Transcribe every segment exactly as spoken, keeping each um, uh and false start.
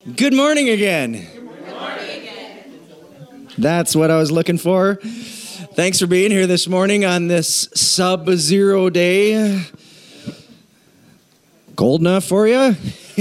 Good morning again. Good morning again. That's what I was looking for. Thanks for being here this morning on this sub-zero day. Cold enough for you?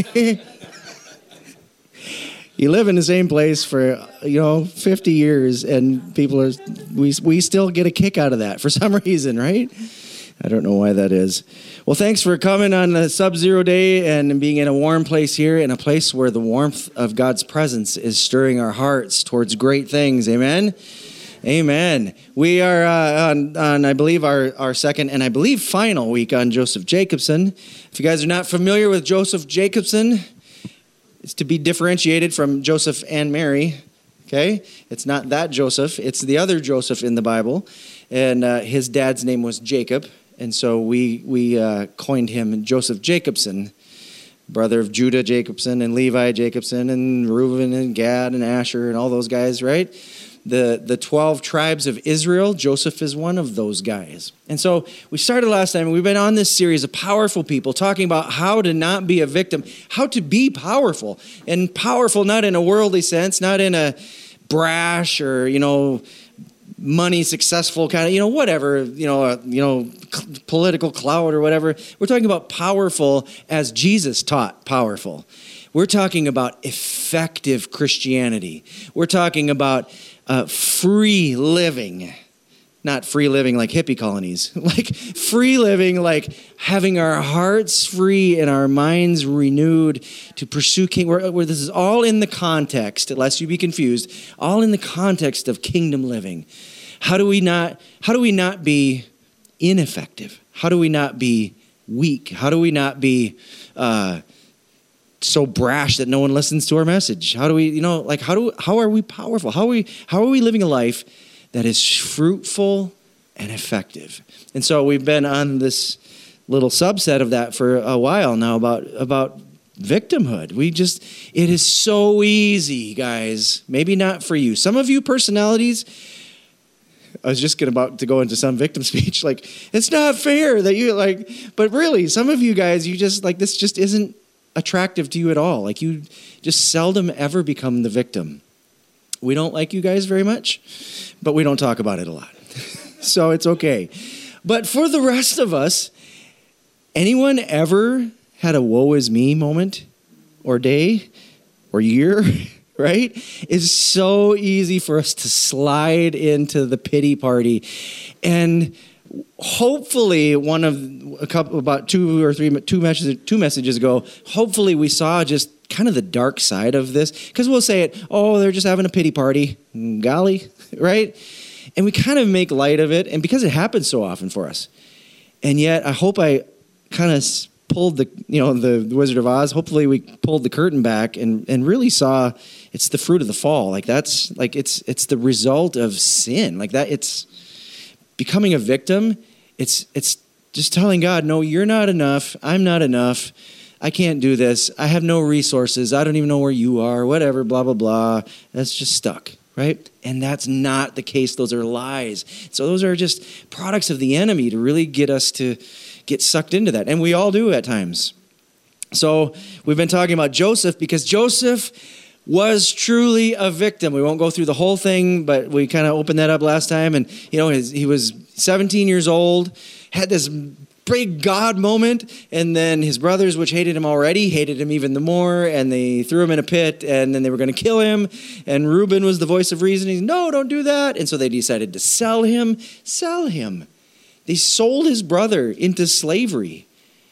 You live in the same place for, you know, fifty years, and people are, we we still get a kick out of that for some reason, right? I don't know why that is. Well, thanks for coming on the Sub-Zero Day and being in a warm place here, in a place where the warmth of God's presence is stirring our hearts towards great things. Amen? Amen. We are uh, on, on, I believe, our, our second and I believe final week on Joseph Jacobson. If you guys are not familiar with Joseph Jacobson, it's to be differentiated from Joseph and Mary. Okay? It's not that Joseph. It's the other Joseph in the Bible. And uh, his dad's name was Jacob. And so we we uh, coined him Joseph Jacobson, brother of Judah Jacobson and Levi Jacobson and Reuben and Gad and Asher and all those guys, right? The the twelve tribes of Israel, Joseph is one of those guys. And so we started last time, and we've been on this series of powerful people talking about how to not be a victim, how to be powerful. And powerful not in a worldly sense, not in a brash or, you know, money, successful kind of, you know, whatever, you know, uh, you know, c- political clout or whatever. We're talking about powerful as Jesus taught powerful. We're talking about effective Christianity. We're talking about uh, free living, not free living like hippie colonies, like free living, like having our hearts free and our minds renewed to pursue King. Where, where this is all in the context, lest you be confused, all in the context of kingdom living. How do we not? How do we not be ineffective? How do we not be weak? How do we not be uh, so brash that no one listens to our message? How do we, you know, like how do how are we powerful? How are we how are we living a life that is fruitful and effective? And so we've been on this little subset of that for a while now about about victimhood. We just, it is so easy, guys. Maybe not for you. Some of you personalities, I was just about to go into some victim speech, like, it's not fair that you, like, but really, some of you guys, you just, like, this just isn't attractive to you at all. Like, you just seldom ever become the victim. We don't like you guys very much, but we don't talk about it a lot. So it's okay. But for the rest of us, anyone ever had a woe is me moment or day or year, right? It's so easy for us to slide into the pity party. And hopefully one of a couple, about two or three, two messages, two messages ago, hopefully we saw just kind of the dark side of this, because we'll say it, oh, they're just having a pity party, golly, right? And we kind of make light of it, and because it happens so often for us. And yet, I hope I kind of pulled the, you know, the, the Wizard of Oz, hopefully we pulled the curtain back and, and really saw it's the fruit of the fall. Like that's, like it's it's the result of sin. Like that, it's becoming a victim. It's it's just telling God, no, you're not enough. I'm not enough. I can't do this. I have no resources. I don't even know where you are, whatever, blah, blah, blah. That's just stuck, right? And that's not the case. Those are lies. So those are just products of the enemy to really get us to get sucked into that. And we all do at times. So we've been talking about Joseph because Joseph was truly a victim. We won't go through the whole thing, but we kind of opened that up last time. And, you know, his, he was seventeen years old, had this big God moment, and then his brothers, which hated him already, hated him even the more, and they threw him in a pit, and then they were going to kill him, and Reuben was the voice of reason. He's, no, don't do that. And so they decided to sell him, sell him. They sold his brother into slavery.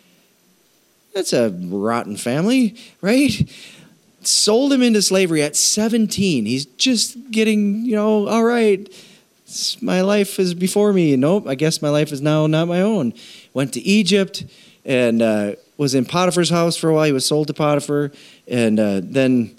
That's a rotten family, right? Sold him into slavery at seventeen. He's just getting, you know, all right, my life is before me. Nope, I guess my life is now not my own. Went to Egypt and uh, was in Potiphar's house for a while. He was sold to Potiphar. And uh, then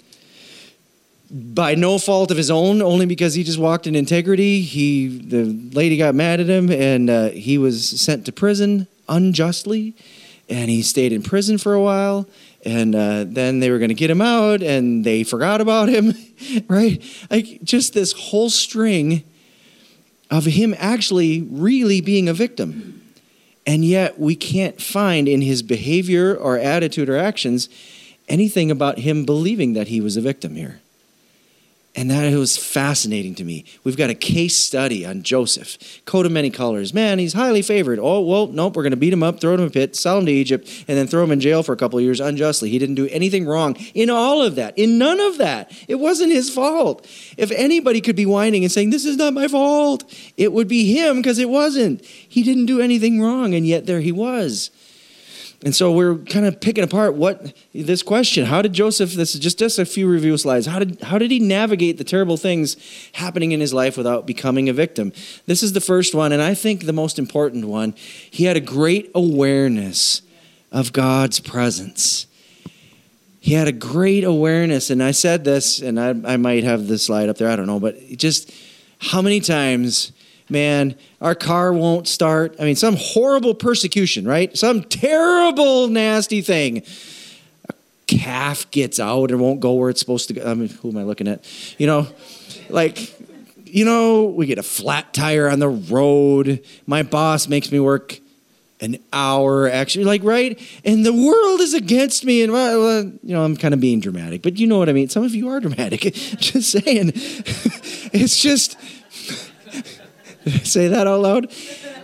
by no fault of his own, only because he just walked in integrity, he the lady got mad at him and uh, he was sent to prison unjustly. And he stayed in prison for a while. And uh, then they were going to get him out and they forgot about him, right? Like just this whole string of him actually really being a victim. And yet we can't find in his behavior or attitude or actions anything about him believing that he was a victim here. And that was fascinating to me. We've got a case study on Joseph. Coat of many colors. Man, he's highly favored. Oh, well, nope, we're going to beat him up, throw him in a pit, sell him to Egypt, and then throw him in jail for a couple of years unjustly. He didn't do anything wrong in all of that, in none of that. It wasn't his fault. If anybody could be whining and saying, this is not my fault, it would be him, because it wasn't. He didn't do anything wrong, and yet there he was. And so we're kind of picking apart what this question. How did Joseph, this is just, just a few review slides, how did, how did he navigate the terrible things happening in his life without becoming a victim? This is the first one, and I think the most important one. He had a great awareness of God's presence. He had a great awareness, and I said this, and I, I might have the slide up there, I don't know, but just how many times... Man, our car won't start. I mean, some horrible persecution, right? Some terrible, nasty thing. A calf gets out and won't go where it's supposed to go. I mean, who am I looking at? You know, like, you know, we get a flat tire on the road. My boss makes me work an hour, actually, like, right? And the world is against me. And, well, you know, I'm kind of being dramatic, but you know what I mean. Some of you are dramatic. Just saying. It's just... Did I say that out loud?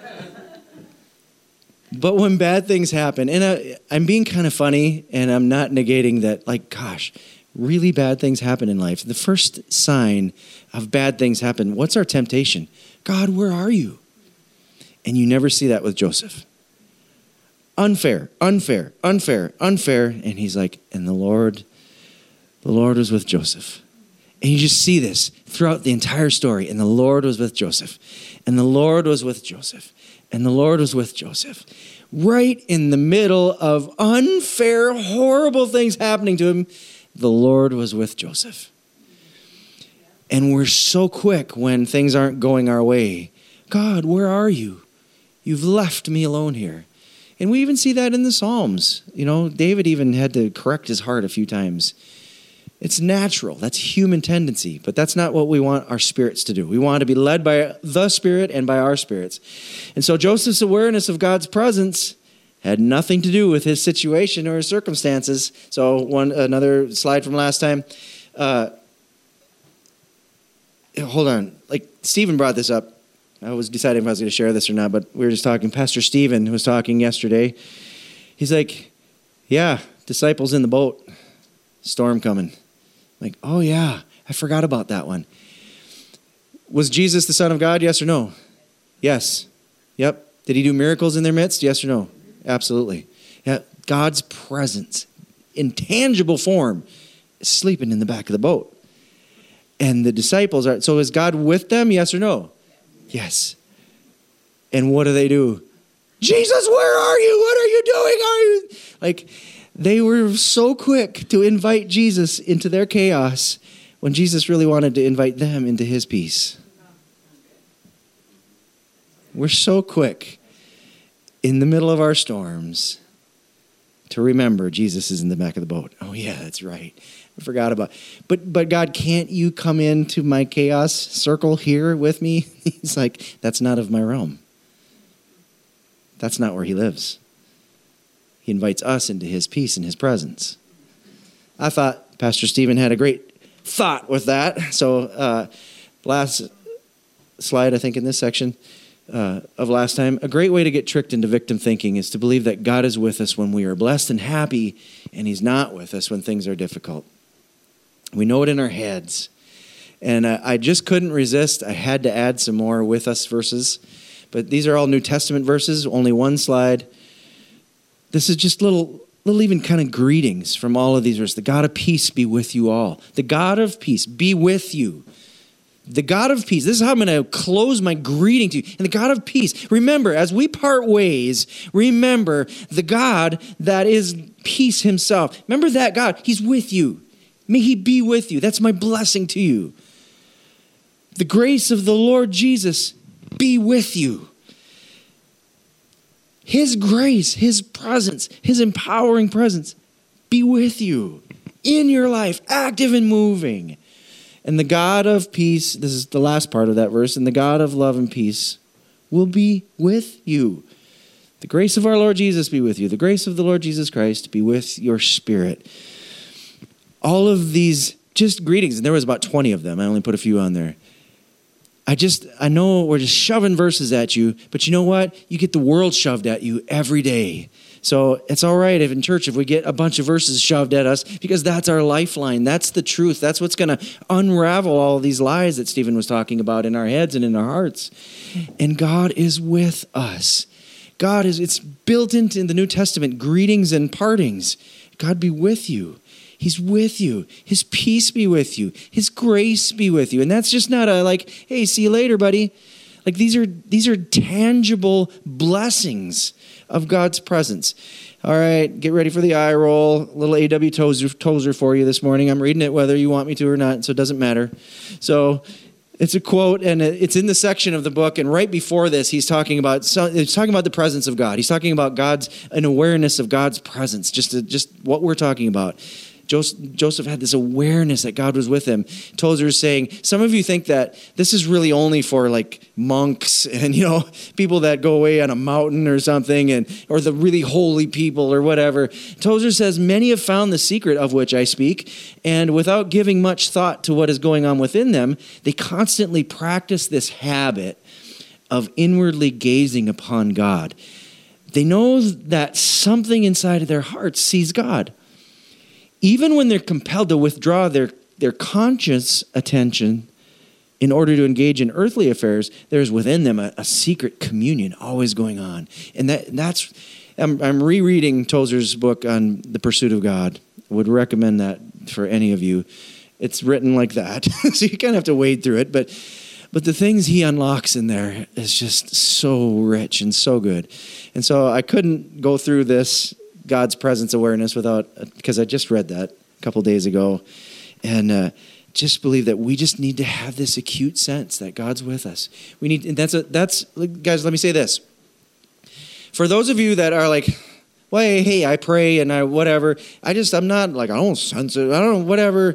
But when bad things happen, and I, I'm being kind of funny, and I'm not negating that, like, gosh, really bad things happen in life. The first sign of bad things happen, what's our temptation? God, where are you? And you never see that with Joseph. Unfair, unfair, unfair, unfair. And he's like, and the Lord, the Lord was with Joseph. And you just see this throughout the entire story. And the Lord was with Joseph. And the Lord was with Joseph. And the Lord was with Joseph. Right in the middle of unfair, horrible things happening to him, the Lord was with Joseph. And we're so quick when things aren't going our way. God, where are you? You've left me alone here. And we even see that in the Psalms. You know, David even had to correct his heart a few times. It's natural. That's human tendency. But that's not what we want our spirits to do. We want to be led by the Spirit and by our spirits. And so Joseph's awareness of God's presence had nothing to do with his situation or his circumstances. So one another slide from last time. Uh, hold on. Like Stephen brought this up. I was deciding if I was going to share this or not, but we were just talking. Pastor Stephen was talking yesterday. He's like, yeah, disciples in the boat. Storm coming. Like, oh yeah, I forgot about that one. Was Jesus the Son of God? Yes or no? Yes. Yep. Did he do miracles in their midst? Yes or no? Absolutely. Yeah. God's presence in tangible form is sleeping in the back of the boat. And the disciples are, so is God with them? Yes or no? Yes. And what do they do? Jesus, where are you? What are you doing? Are you like, they were so quick to invite Jesus into their chaos when Jesus really wanted to invite them into his peace. We're so quick in the middle of our storms to remember Jesus is in the back of the boat. Oh yeah, that's right. I forgot about it. But, but God, can't you come into my chaos circle here with me? He's like, that's not of my realm. That's not where he lives. He invites us into his peace and his presence. I thought Pastor Stephen had a great thought with that. So uh, last slide, I think, in this section uh, of last time, a great way to get tricked into victim thinking is to believe that God is with us when we are blessed and happy, and he's not with us when things are difficult. We know it in our heads. And uh, I just couldn't resist. I had to add some more with us verses. But these are all New Testament verses, only one slide. This is just little, little even kind of greetings from all of these verses. The God of peace be with you all. The God of peace be with you. The God of peace. This is how I'm going to close my greeting to you. And the God of peace. Remember, as we part ways, remember the God that is peace himself. Remember that God. He's with you. May he be with you. That's my blessing to you. The grace of the Lord Jesus be with you. His grace, his presence, his empowering presence be with you in your life, active and moving. And the God of peace, this is the last part of that verse, and the God of love and peace will be with you. The grace of our Lord Jesus be with you. The grace of the Lord Jesus Christ be with your spirit. all of these just greetings, and there was about twenty of them. I only put a few on there. I just, I know we're just shoving verses at you, but you know what? You get the world shoved at you every day. So it's all right if in church, if we get a bunch of verses shoved at us, because that's our lifeline. That's the truth. That's what's going to unravel all of these lies that Stephen was talking about in our heads and in our hearts. And God is with us. God is, it's built into in the New Testament, greetings and partings. God be with you. He's with you. His peace be with you. His grace be with you. And that's just not a like, hey, see you later, buddy. Like these are these are tangible blessings of God's presence. All right, get ready for the eye roll. A little A W Tozer, Tozer for you this morning. I'm reading it whether you want me to or not, so it doesn't matter. So it's a quote, and it's in the section of the book. And right before this, he's talking about he's talking about the presence of God. He's talking about God's an awareness of God's presence, just to, just what we're talking about. Joseph had this awareness that God was with him. Tozer is saying, some of you think that this is really only for like monks and, you know, people that go away on a mountain or something, and or the really holy people or whatever. Tozer says, many have found the secret of which I speak, and without giving much thought to what is going on within them, they constantly practice this habit of inwardly gazing upon God. They know that something inside of their hearts sees God. Even when they're compelled to withdraw their, their conscious attention in order to engage in earthly affairs, there's within them a, a secret communion always going on. And that that's, I'm, I'm rereading Tozer's book on the pursuit of God. I would recommend that for any of you. It's written like that, so you kind of have to wade through it. But, but the things he unlocks in there is just so rich and so good. And so I couldn't go through this God's presence awareness without, because I just read that a couple days ago, and uh, just believe that we just need to have this acute sense that God's with us. We need, and that's a, that's guys. Let me say this: for those of you that are like, well, hey, hey, I pray and I whatever, I just I'm not like I don't sense it, I don't know whatever.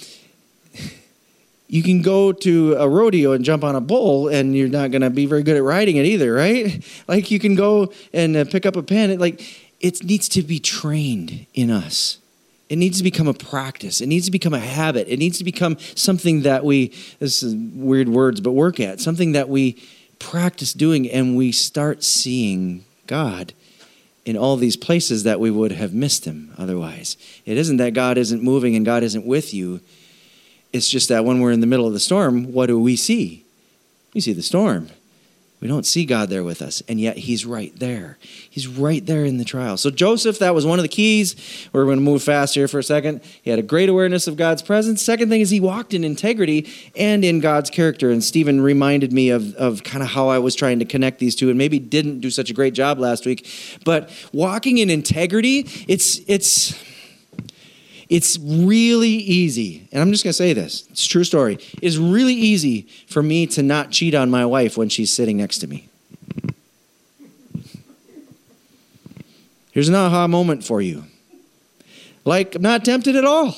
You can go to a rodeo and jump on a bull, and you're not going to be very good at riding it either, right? Like you can go and uh, pick up a pen, like. It needs to be trained in us. It needs to become a practice. It needs to become a habit. It needs to become something that we, this is weird words, but work at. Something that we practice doing, and we start seeing God in all these places that we would have missed him otherwise. It isn't that God isn't moving and God isn't with you. It's just that when we're in the middle of the storm, what do we see? We see the storm. We don't see God there with us, and yet he's right there. He's right there in the trial. So Joseph, that was one of the keys. We're going to move fast here for a second. He had a great awareness of God's presence. Second thing is he walked in integrity and in God's character. And Stephen reminded me of, of kind of how I was trying to connect these two, and maybe didn't do such a great job last week. But walking in integrity, it's it's... It's really easy, and I'm just going to say this, it's a true story. It's really easy for me to not cheat on my wife when she's sitting next to me. Here's an aha moment for you. Like, I'm not tempted at all.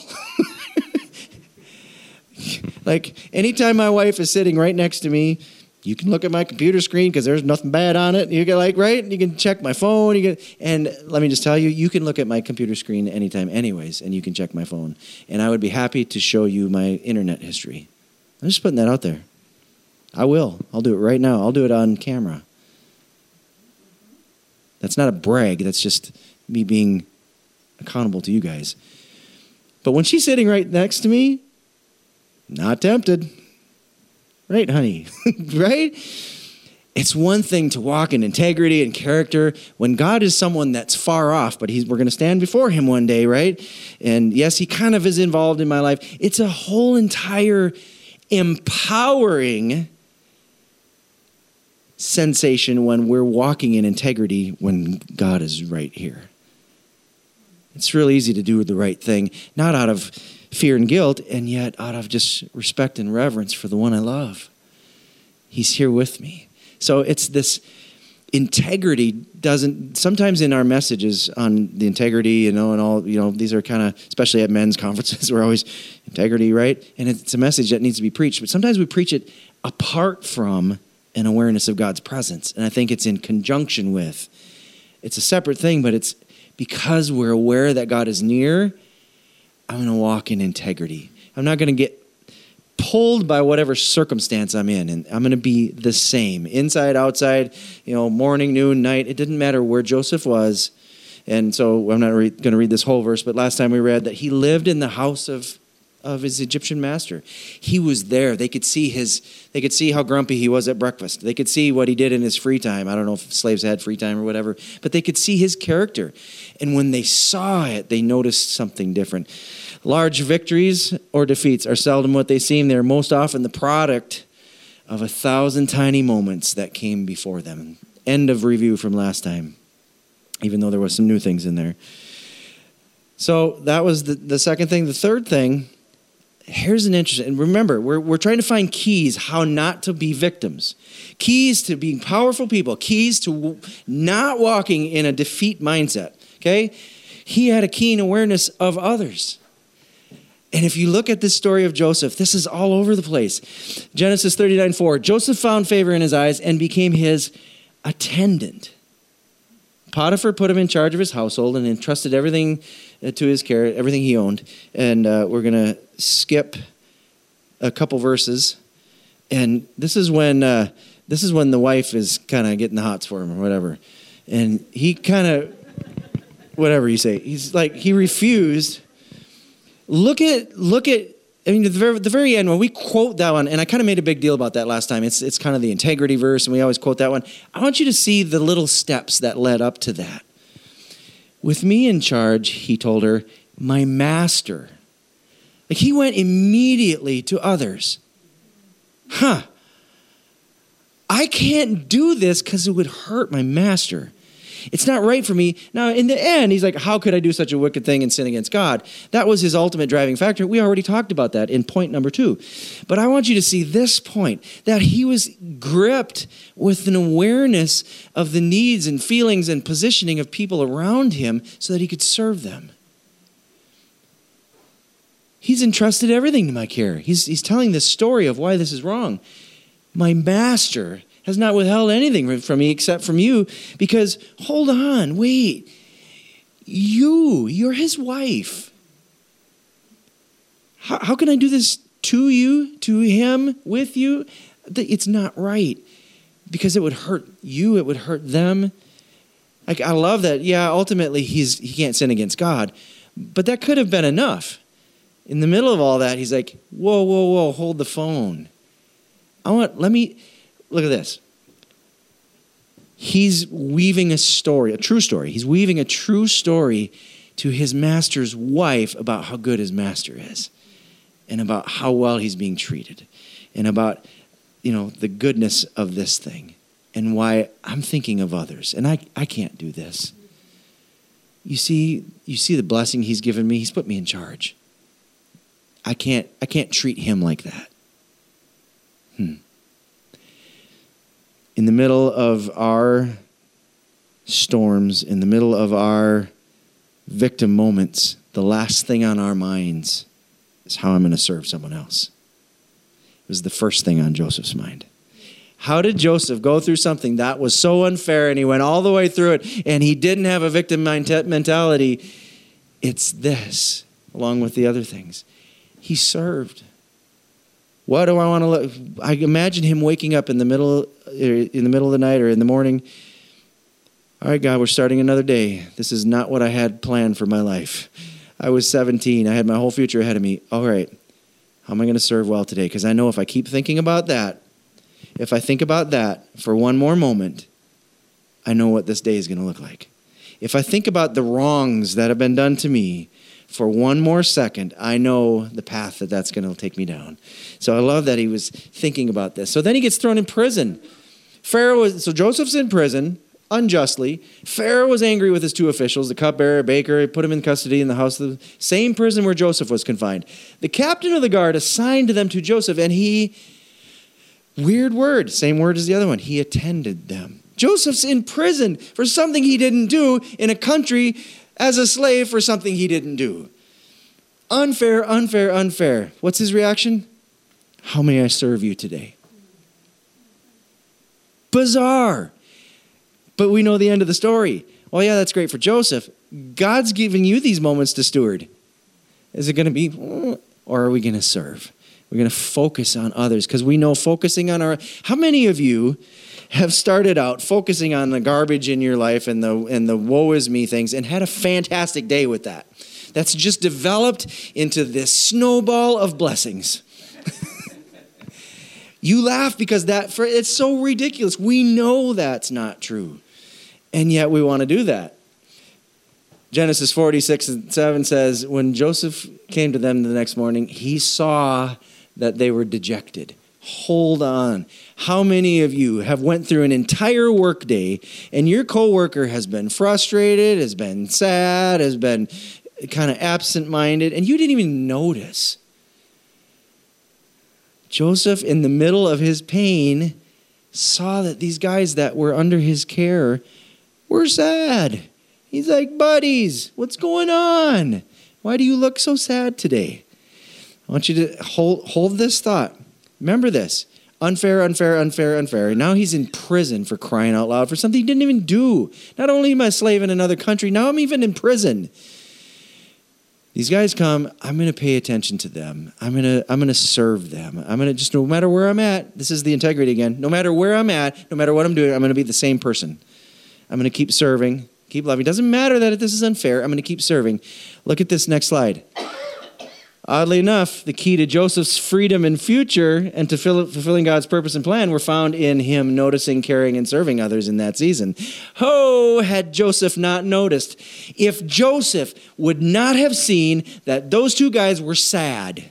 Like, anytime my wife is sitting right next to me, you can look at my computer screen because there's nothing bad on it. You can like, right? You can check my phone. You can, and let me just tell you, you can look at my computer screen anytime anyways, and you can check my phone. And I would be happy to show you my internet history. I'm just putting that out there. I will. I'll do it right now. I'll do it on camera. That's not a brag. That's just me being accountable to you guys. But when she's sitting right next to me, not tempted. Right, honey? Right? It's one thing to walk in integrity and character when God is someone that's far off, but he's, we're going to stand before him one day, right? And yes, he kind of is involved in my life. It's a whole entire empowering sensation when we're walking in integrity when God is right here. It's real easy to do the right thing, not out of fear and guilt, and yet out of just respect and reverence for the one I love. He's here with me. So it's this integrity doesn't, sometimes in our messages on the integrity, you know, and all, you know, these are kind of, especially at men's conferences, we're always integrity, right? And it's a message that needs to be preached. But sometimes we preach it apart from an awareness of God's presence. And I think it's in conjunction with, it's a separate thing, but it's because we're aware that God is near. I'm going to walk in integrity. I'm not going to get pulled by whatever circumstance I'm in, and I'm going to be the same. Inside, outside, you know, morning, noon, night. It didn't matter where Joseph was. And so I'm not re- going to read this whole verse, but last time we read that he lived in the house of, of his Egyptian master. He was there. They could see his. They could see how grumpy he was at breakfast. They could see what he did in his free time. I don't know if slaves had free time or whatever, but they could see his character. And when they saw it, they noticed something different. Large victories or defeats are seldom what they seem. They're most often the product of a thousand tiny moments that came before them. End of review from last time, even though there was some new things in there. So that was the, the second thing. The third thing, here's an interesting, and remember, we're, we're trying to find keys how not to be victims. Keys to being powerful people. Keys to not walking in a defeat mindset, okay? He had a keen awareness of others. And if you look at this story of Joseph, this is all over the place. Genesis thirty-nine four, Joseph found favor in his eyes and became his attendant. Potiphar put him in charge of his household and entrusted everything to his care, everything he owned. And uh, we're going to skip a couple verses. And this is when uh, this is when the wife is kind of getting the hots for him or whatever. And he kind of, whatever you say, he's like, he refused. Look at, look at, I mean, at the very, the very end, when we quote that one, and I kind of made a big deal about that last time. It's, it's kind of the integrity verse, and we always quote that one. I want you to see the little steps that led up to that. With me in charge, he told her, my master. Like he went immediately to others. Huh. I can't do this because it would hurt my master. It's not right for me. Now, in the end, he's like, how could I do such a wicked thing and sin against God? That was his ultimate driving factor. We already talked about that in point number two. But I want you to see this point, that he was gripped with an awareness of the needs and feelings and positioning of people around him so that he could serve them. He's entrusted everything to my care. He's, he's telling this story of why this is wrong. My master has not withheld anything from me except from you, because, hold on, wait, you, you're his wife. How, how can I do this to you, to him, with you? It's not right, because it would hurt you, it would hurt them. Like, I love that, yeah, ultimately he's he can't sin against God, but that could have been enough. In the middle of all that, he's like, whoa, whoa, whoa, hold the phone. I want, let me... Look at this. He's weaving a story, a true story. He's weaving a true story to his master's wife about how good his master is and about how well he's being treated and about, you know, the goodness of this thing and why I'm thinking of others. And I, I can't do this. You see, you see the blessing he's given me. He's put me in charge. I can't, I can't treat him like that. Hmm. In the middle of our storms, in the middle of our victim moments, the last thing on our minds is how I'm going to serve someone else. It was the first thing on Joseph's mind. How did Joseph go through something that was so unfair and he went all the way through it and he didn't have a victim mentality? It's this, along with the other things. He served. What do I want to look? I imagine him waking up in the middle, in the middle of the night or in the morning. All right, God, we're starting another day. This is not what I had planned for my life. I was seventeen. I had my whole future ahead of me. All right, how am I going to serve well today? Because I know if I keep thinking about that, if I think about that for one more moment, I know what this day is going to look like. If I think about the wrongs that have been done to me, for one more second, I know the path that that's going to take me down. So I love that he was thinking about this. So then he gets thrown in prison. Pharaoh was, so Joseph's in prison, unjustly. Pharaoh was angry with his two officials, the cupbearer, baker. He put him in custody in the house of the same prison where Joseph was confined. The captain of the guard assigned them to Joseph, and he, weird word, same word as the other one, he attended them. Joseph's in prison for something he didn't do in a country as a slave for something he didn't do. Unfair, unfair, unfair. What's his reaction? How may I serve you today? Bizarre. But we know the end of the story. Well, yeah, that's great for Joseph. God's giving you these moments to steward. Is it going to be, or are we going to serve? We're going to focus on others because we know focusing on our, how many of you have started out focusing on the garbage in your life and the and the woe is me things and had a fantastic day with that? That's just developed into this snowball of blessings. You laugh because that for it's so ridiculous. We know that's not true. And yet we want to do that. Genesis forty-six and seven says, when Joseph came to them the next morning, he saw that they were dejected. Hold on. How many of you have went through an entire workday and your coworker has been frustrated, has been sad, has been kind of absent-minded, and you didn't even notice? Joseph, in the middle of his pain, saw that these guys that were under his care were sad. He's like, buddies, what's going on? Why do you look so sad today? I want you to hold, hold this thought. Remember this. Unfair, unfair, unfair, unfair. And now he's in prison for crying out loud for something he didn't even do. Not only am I a slave in another country, now I'm even in prison. These guys come, I'm going to pay attention to them. I'm going to I'm going to serve them. I'm going to just, no matter where I'm at, this is the integrity again. No matter where I'm at, no matter what I'm doing, I'm going to be the same person. I'm going to keep serving, keep loving. It doesn't matter that this is unfair. I'm going to keep serving. Look at this next slide. Oddly enough, the key to Joseph's freedom and future and to fulfilling God's purpose and plan were found in him noticing, caring, and serving others in that season. Ho, had Joseph not noticed. If Joseph would not have seen that those two guys were sad,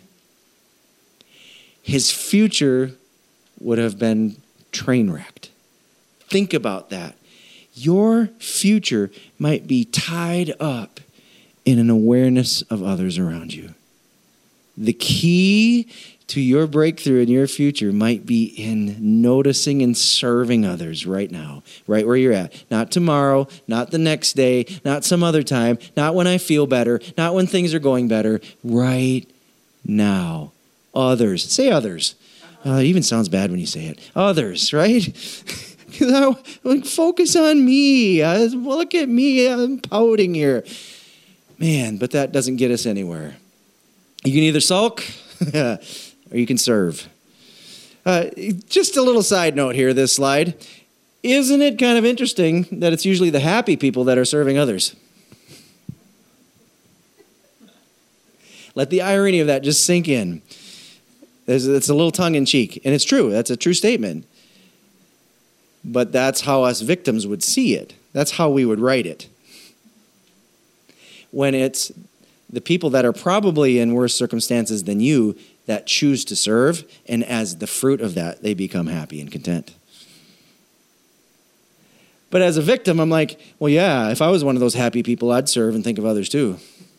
his future would have been train wrecked. Think about that. Your future might be tied up in an awareness of others around you. The key to your breakthrough in your future might be in noticing and serving others right now, right where you're at. Not tomorrow, not the next day, not some other time, not when I feel better, not when things are going better. Right now. Others. Say others. Uh, it even sounds bad when you say it. Others, right? Like, focus on me. Uh, look at me. I'm pouting here. Man, but that doesn't get us anywhere. You can either sulk or you can serve. Uh, just a little side note here, this slide. Isn't it kind of interesting that it's usually the happy people that are serving others? Let the irony of that just sink in. There's, it's a little tongue-in-cheek, and it's true. That's a true statement. But that's how us victims would see it. That's how we would write it. When it's the people that are probably in worse circumstances than you that choose to serve, and as the fruit of that, they become happy and content. But as a victim, I'm like, well, yeah, if I was one of those happy people, I'd serve and think of others too.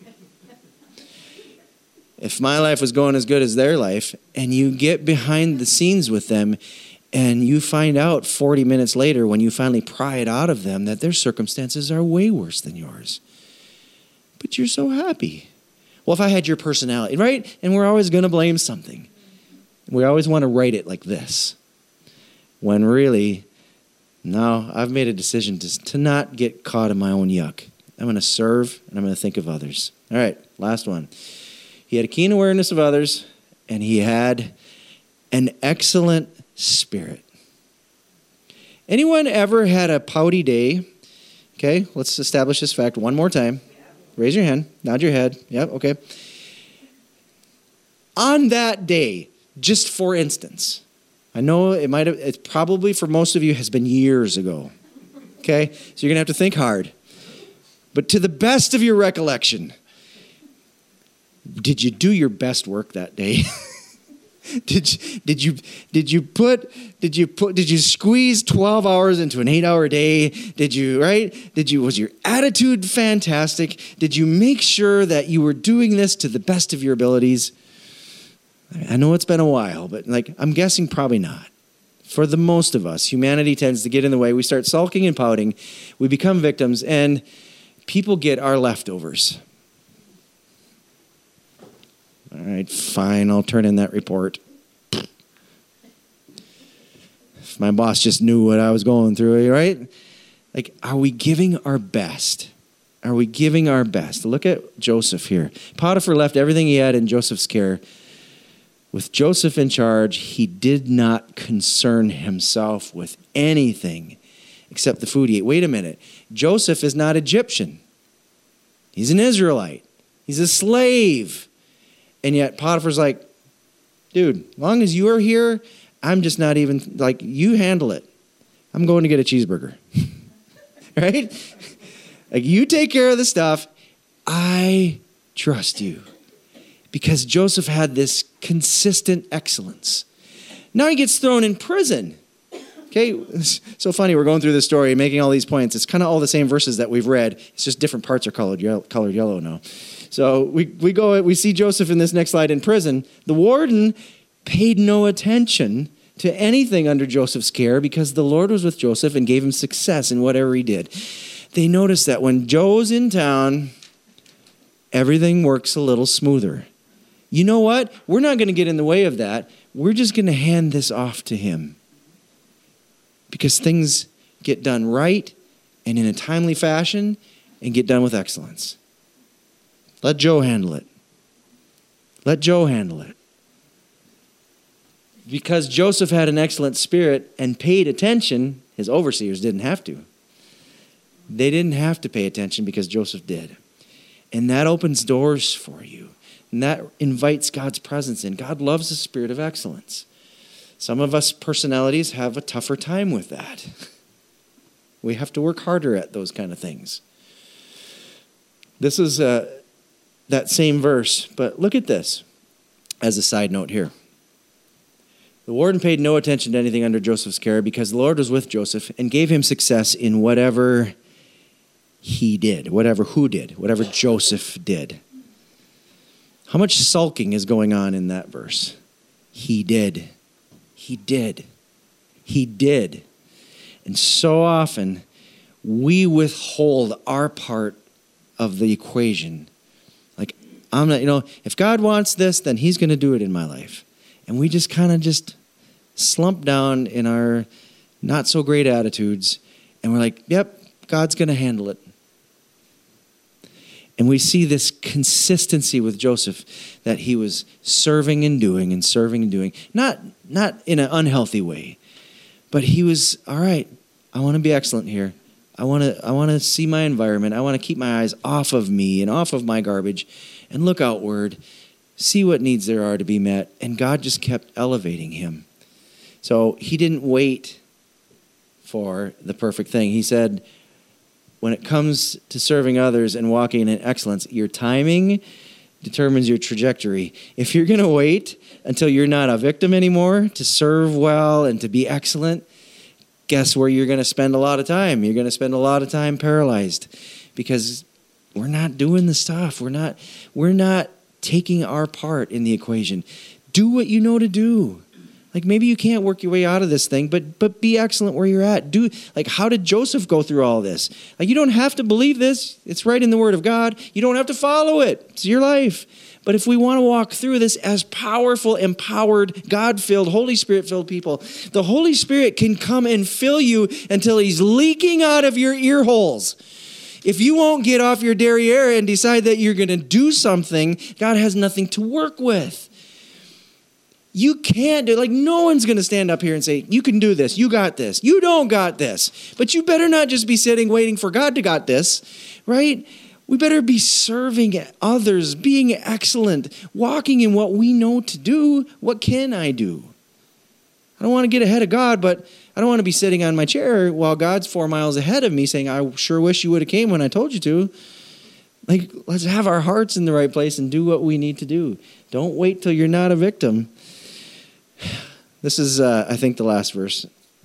If my life was going as good as their life, and you get behind the scenes with them, and you find out forty minutes later when you finally pry it out of them that their circumstances are way worse than yours. But you're so happy. Well, if I had your personality, right? And we're always going to blame something. We always want to write it like this. When really, no, I've made a decision to, to not get caught in my own yuck. I'm going to serve and I'm going to think of others. All right, last one. He had a keen awareness of others and he had an excellent spirit. Anyone ever had a pouty day? Okay, let's establish this fact one more time. Raise your hand, nod your head. Yep, okay. On that day, just for instance, I know it might have, it's probably for most of you has been years ago. Okay, so you're gonna have to think hard. But to the best of your recollection, did you do your best work that day? Did you, did you did you put did you put did you squeeze twelve hours into an eight hour day? Did you right? Did you was your attitude fantastic? Did you make sure that you were doing this to the best of your abilities? I know it's been a while, but like I'm guessing probably not. For the most of us, humanity tends to get in the way. We start sulking and pouting. We become victims, and people get our leftovers. All right, fine, I'll turn in that report. If my boss just knew what I was going through, right? Like, are we giving our best? Are we giving our best? Look at Joseph here. Potiphar left everything he had in Joseph's care. With Joseph in charge, he did not concern himself with anything except the food he ate. Wait a minute. Joseph is not Egyptian. He's an Israelite. He's a slave. And yet Potiphar's like, dude, as long as you are here, I'm just not even, like, you handle it. I'm going to get a cheeseburger. Right? Like, you take care of the stuff. I trust you. Because Joseph had this consistent excellence. Now he gets thrown in prison. Okay, it's so funny. We're going through this story, making all these points. It's kind of all the same verses that we've read. It's just different parts are colored yellow, colored yellow now. So we, we go, we see Joseph in this next slide in prison. The warden paid no attention to anything under Joseph's care because the Lord was with Joseph and gave him success in whatever he did. They noticed that when Joe's in town, everything works a little smoother. You know what? We're not going to get in the way of that. We're just going to hand this off to him. Because things get done right and in a timely fashion and get done with excellence. Let Joe handle it. Let Joe handle it. Because Joseph had an excellent spirit and paid attention, his overseers didn't have to. They didn't have to pay attention because Joseph did. And that opens doors for you. And that invites God's presence in. God loves the spirit of excellence. Some of us personalities have a tougher time with that. We have to work harder at those kind of things. This is uh, that same verse, but look at this as a side note here. The warden paid no attention to anything under Joseph's care because the Lord was with Joseph and gave him success in whatever he did, whatever who did, whatever Joseph did. How much sulking is going on in that verse? He did. He did. He did. And so often we withhold our part of the equation. Like, I'm not, you know, if God wants this, then he's going to do it in my life. And we just kind of just slump down in our not so great attitudes. And we're like, yep, God's going to handle it. And we see this consistency with Joseph that he was serving and doing and serving and doing. Not, not in an unhealthy way, but he was, all right, I want to be excellent here. I want to I want to see my environment. I want to keep my eyes off of me and off of my garbage and look outward, see what needs there are to be met. And God just kept elevating him. So he didn't wait for the perfect thing. He said, when it comes to serving others and walking in excellence, your timing determines your trajectory. If you're going to wait until you're not a victim anymore to serve well and to be excellent, guess where you're going to spend a lot of time? You're going to spend a lot of time paralyzed because we're not doing the stuff. We're not, we're not taking our part in the equation. Do what you know to do. Like, maybe you can't work your way out of this thing, but but be excellent where you're at. Do like, how did Joseph go through all this? Like, you don't have to believe this. It's right in the Word of God. You don't have to follow it. It's your life. But if we want to walk through this as powerful, empowered, God-filled, Holy Spirit-filled people, the Holy Spirit can come and fill you until he's leaking out of your ear holes. If you won't get off your derriere and decide that you're going to do something, God has nothing to work with. You can't do, like, no one's going to stand up here and say, you can do this, you got this, you don't got this. But you better not just be sitting waiting for God to got this, right? We better be serving others, being excellent, walking in what we know to do. What can I do? I don't want to get ahead of God, but I don't want to be sitting on my chair while God's four miles ahead of me saying, I sure wish you would have came when I told you to. Like, let's have our hearts in the right place and do what we need to do. Don't wait till you're not a victim. This is, uh, I think, the last verse.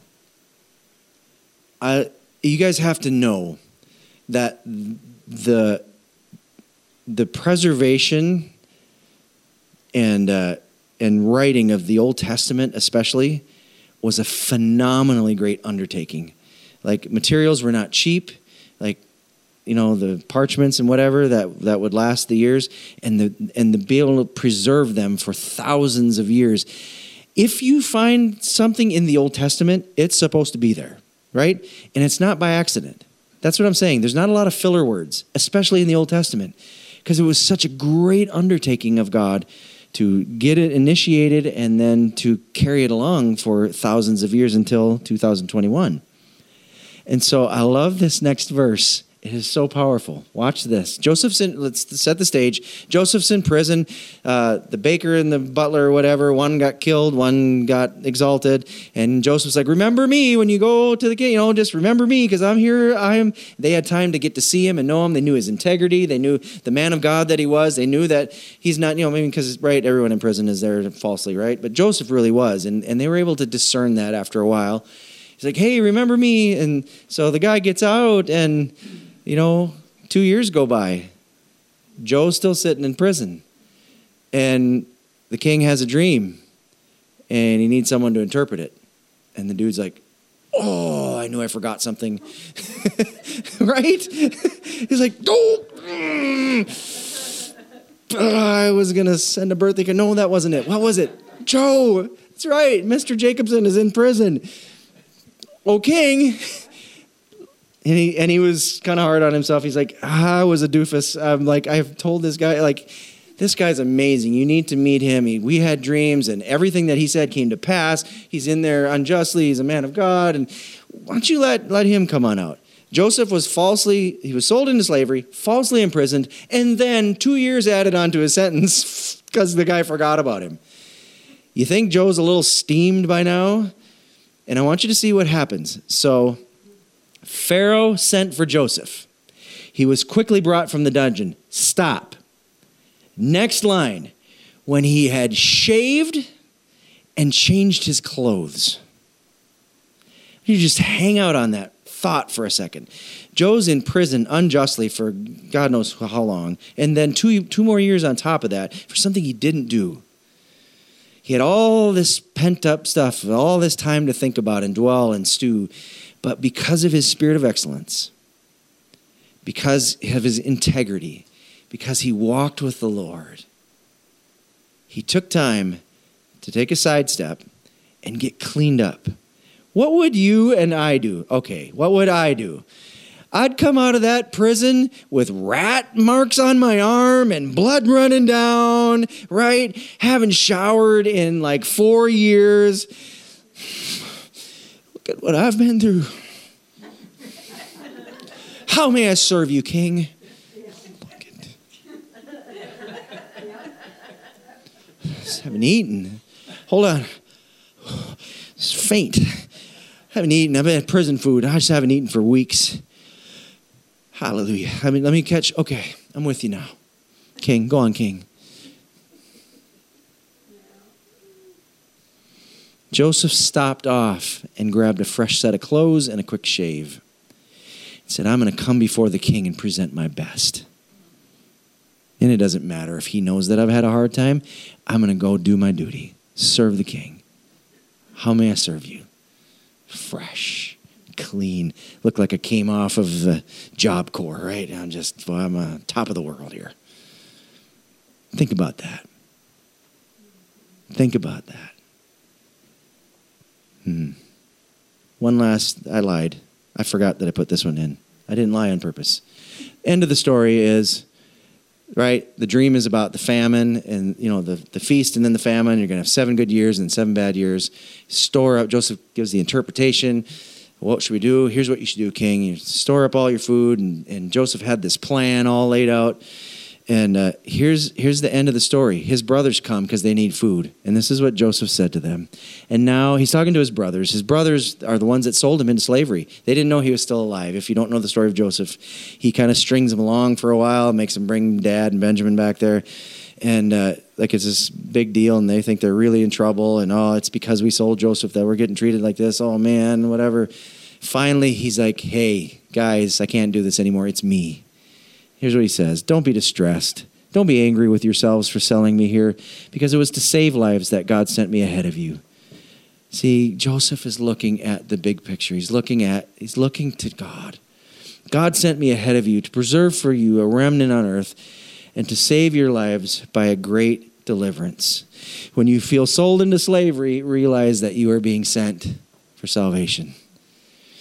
I, you guys have to know that the the preservation and uh, and writing of the Old Testament, especially, was a phenomenally great undertaking. Like, materials were not cheap. Like, you know, the parchments and whatever that, that would last the years, and the and to be able to preserve them for thousands of years. If you find something in the Old Testament, it's supposed to be there, right? And it's not by accident. That's what I'm saying. There's not a lot of filler words, especially in the Old Testament, because it was such a great undertaking of God to get it initiated and then to carry it along for thousands of years until two thousand twenty-one. And so I love this next verse. It is so powerful. Watch this. Joseph's in, let's set the stage. Joseph's in prison. Uh, the baker and the butler or whatever, one got killed, one got exalted. And Joseph's like, remember me when you go to the king. You know, just remember me because I'm here. I am. They had time to get to see him and know him. They knew his integrity. They knew the man of God that he was. They knew that he's not, you know, maybe because, right, everyone in prison is there falsely, right? But Joseph really was. And, and they were able to discern that after a while. He's like, hey, remember me? And so the guy gets out and... You know, two years go by. Joe's still sitting in prison. And the king has a dream. And he needs someone to interpret it. And the dude's like, oh, I knew I forgot something. Right? He's like, oh, mm, I was going to send a birthday card. No, that wasn't it. What was it? Joe. That's right. Mister Jacobson is in prison. Oh, king. And he and he was kind of hard on himself. He's like, ah, I was a doofus. I'm like, I've told this guy, like, this guy's amazing. You need to meet him. He, we had dreams, and everything that he said came to pass. He's in there unjustly. He's a man of God. And why don't you let, let him come on out? Joseph was falsely, he was sold into slavery, falsely imprisoned, and then two years added onto his sentence because the guy forgot about him. You think Joe's a little steamed by now? And I want you to see what happens. So... Pharaoh sent for Joseph. He was quickly brought from the dungeon. Stop. Next line. When he had shaved and changed his clothes. You just hang out on that thought for a second. Joe's in prison unjustly for God knows how long. And then two, two more years on top of that for something he didn't do. He had all this pent up stuff, all this time to think about and dwell and stew. But because of his spirit of excellence, because of his integrity, because he walked with the Lord, he took time to take a sidestep and get cleaned up. What would you and I do? Okay, what would I do? I'd come out of that prison with rat marks on my arm and blood running down, right? Haven't showered in like four years. Look at what I've been through. How may I serve you, King? Just haven't eaten. Hold on. It's faint. Haven't eaten. I've had prison food. I just haven't eaten for weeks. Hallelujah. I mean, let me catch. Okay, I'm with you now. King, go on, King. Joseph stopped off and grabbed a fresh set of clothes and a quick shave. He said, I'm going to come before the king and present my best. And it doesn't matter if he knows that I've had a hard time. I'm going to go do my duty. Serve the king. How may I serve you? Fresh, clean. Look like I came off of the Job Corps, right? I'm just, well, I'm on top of the world here. Think about that. Think about that. Hmm. One last, I lied. I forgot that I put this one in. I didn't lie on purpose. End of the story is, right, the dream is about the famine and, you know, the, the feast and then the famine. You're going to have seven good years and seven bad years. Store up. Joseph gives the interpretation. What should we do? Here's what you should do, King. You store up all your food. And, and Joseph had this plan all laid out. And uh, here's here's the end of the story. His brothers come because they need food. And this is what Joseph said to them. And now he's talking to his brothers. His brothers are the ones that sold him into slavery. They didn't know he was still alive. If you don't know the story of Joseph, he kind of strings them along for a while, makes them bring Dad and Benjamin back there. And uh, like it's this big deal, and they think they're really in trouble. And, oh, it's because we sold Joseph that we're getting treated like this. Oh, man, whatever. Finally, he's like, hey, guys, I can't do this anymore. It's me. Here's what he says. Don't be distressed. Don't be angry with yourselves for selling me here, because it was to save lives that God sent me ahead of you. See, Joseph is looking at the big picture. He's looking at, he's looking to God. God sent me ahead of you to preserve for you a remnant on earth and to save your lives by a great deliverance. When you feel sold into slavery, realize that you are being sent for salvation.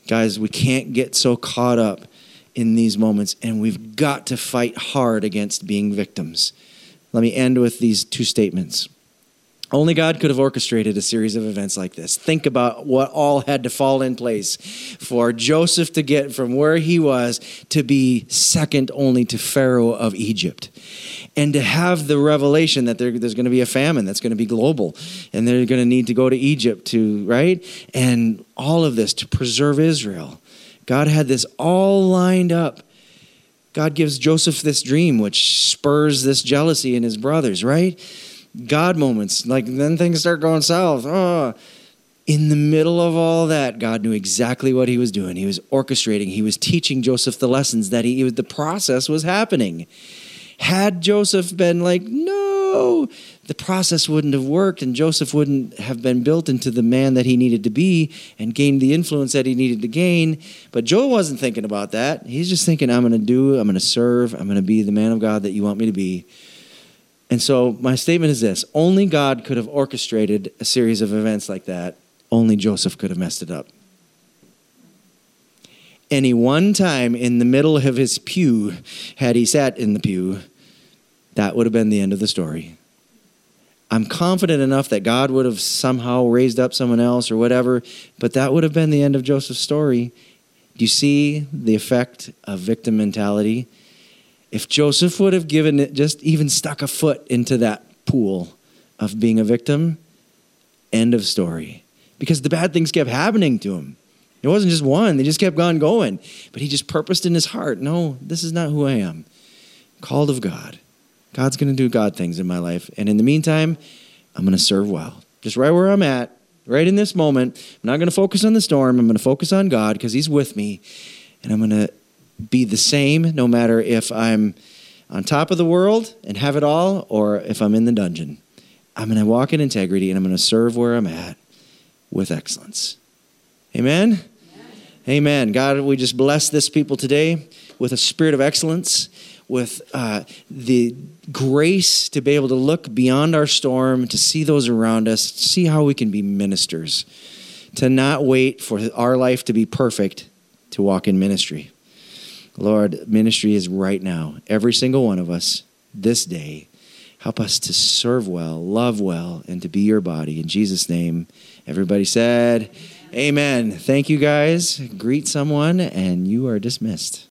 Guys, we can't get so caught up in these moments, and we've got to fight hard against being victims. Let me end with these two statements. Only God could have orchestrated a series of events like this. Think about what all had to fall in place for Joseph to get from where he was to be second only to Pharaoh of Egypt. And to have the revelation that there, there's going to be a famine that's going to be global. And they're going to need to go to Egypt to, right? And all of this to preserve Israel. God had this all lined up. God gives Joseph this dream, which spurs this jealousy in his brothers, right? God moments, like then things start going south. Oh, in the middle of all that, God knew exactly what he was doing. He was orchestrating. He was teaching Joseph the lessons that he, the process was happening. Had Joseph been like, no, the process wouldn't have worked, and Joseph wouldn't have been built into the man that he needed to be and gained the influence that he needed to gain. But Joel wasn't thinking about that. He's just thinking, I'm going to do, I'm going to serve, I'm going to be the man of God that you want me to be. And so my statement is this: only God could have orchestrated a series of events like that. Only Joseph could have messed it up. Any one time in the middle of his pew, had he sat in the pew, that would have been the end of the story. I'm confident enough that God would have somehow raised up someone else or whatever, but that would have been the end of Joseph's story. Do you see the effect of victim mentality? If Joseph would have given it, just even stuck a foot into that pool of being a victim, end of story. Because the bad things kept happening to him. It wasn't just one. They just kept on going. But he just purposed in his heart, no, this is not who I am. Called of God. God's going to do God things in my life. And in the meantime, I'm going to serve well. Just right where I'm at, right in this moment. I'm not going to focus on the storm. I'm going to focus on God because he's with me. And I'm going to be the same no matter if I'm on top of the world and have it all or if I'm in the dungeon. I'm going to walk in integrity and I'm going to serve where I'm at with excellence. Amen? Amen? Amen. God, we just bless this people today with a spirit of excellence, with uh, the grace to be able to look beyond our storm, to see those around us, see how we can be ministers, to not wait for our life to be perfect to walk in ministry. Lord, ministry is right now. Every single one of us this day. Help us to serve well, love well, and to be your body. In Jesus' name, everybody said, amen. Amen. Thank you, guys. Greet someone, and you are dismissed.